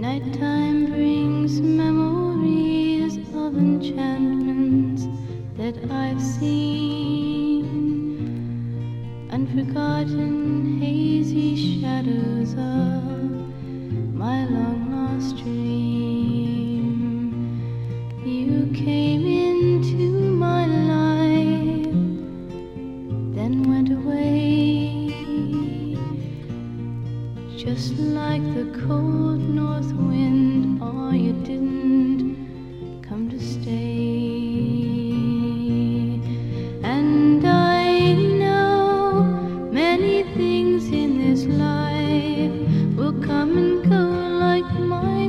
Nighttime brings memories of enchantments that I've seen, unforgotten hazy shadows of my long lost dream. You came into my life, then went away, just like the cold north wind. Oh, you didn't come to stay. And I know many things in this life will come and go like my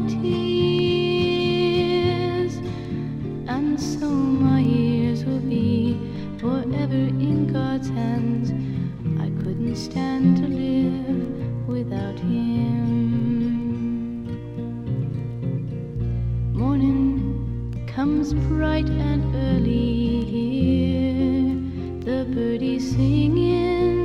tears, and so my years will be forever in God's hands. I couldn't stand to live without him. Morning comes bright and early here, the birdies singing.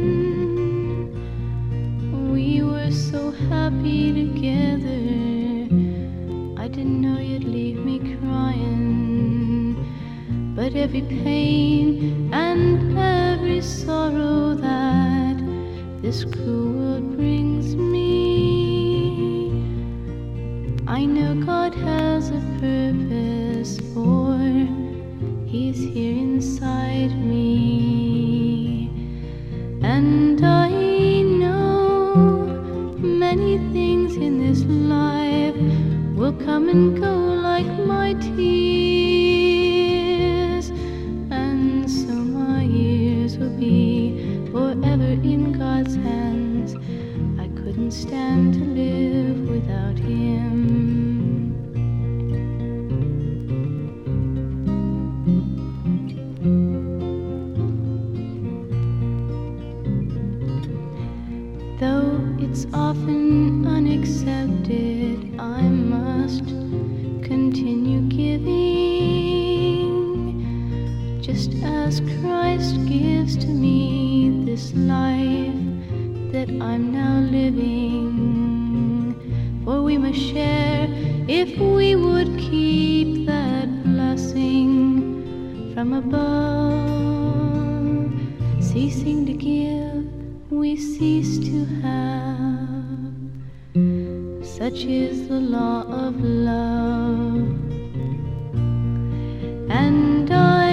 We were so happy together, I didn't know you'd leave me crying. But every pain and every sorrow that this cruel world brings me, I know God has a purpose, for He's here inside me. And I know many things in this life will come and go like my tears, and so my years will be forever in God's hands. I couldn't stand to live without him. Though it's often unaccepted, I must continue giving, just as Christ gives to me this life that I'm now living. For we must share if we would keep that blessing from above. Ceasing to give, we cease to have. Such is the law of love. And I